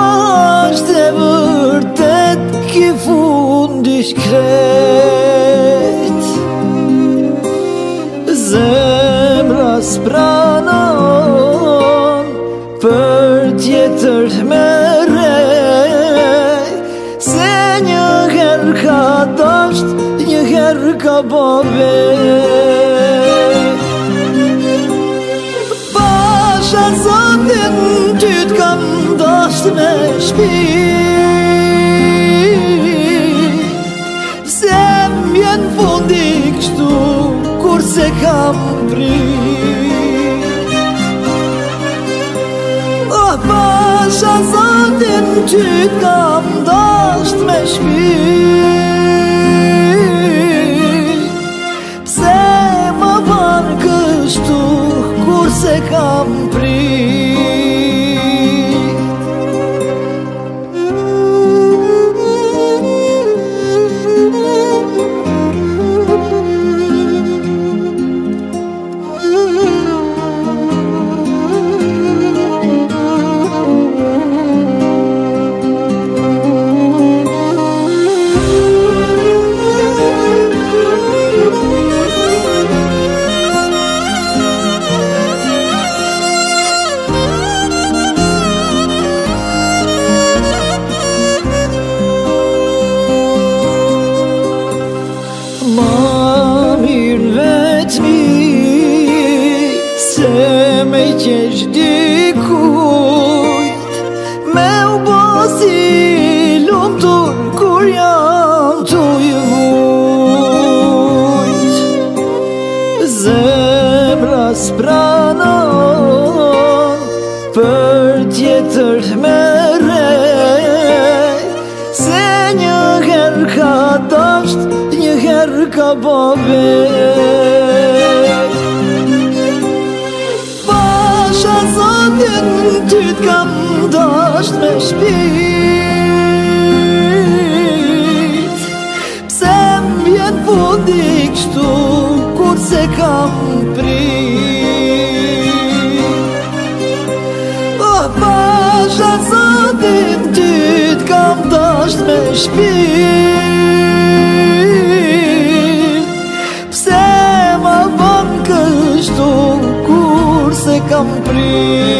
është e vërtet ki fundi shkret. Zemra s'pranon për tjetër merej, se një herë ka dasht, një herë ka bobe. Pasha zotin ty t'kam dasht me shpirë, se m'jen fundi kështu kur se kam prit. Oh, pasha zotin ty t'kam dasht me shpirë, pse më ban kështu kur se kam prit. Ma mirë vetëmi se me qesh dikujt, me u bosi lumtur kur jam t'uj vujt. Zemra s'pranon për tjetër merej, se një herë ka dasht, një herë ka bobe. Pasha zotin ty t'kam dasht me shpirt, pse m'jen fundi kështu kur se kam prit. Oh, pasha zotin ty t'kam dasht me shpirt, pse ma ban kështu kur se kam prit.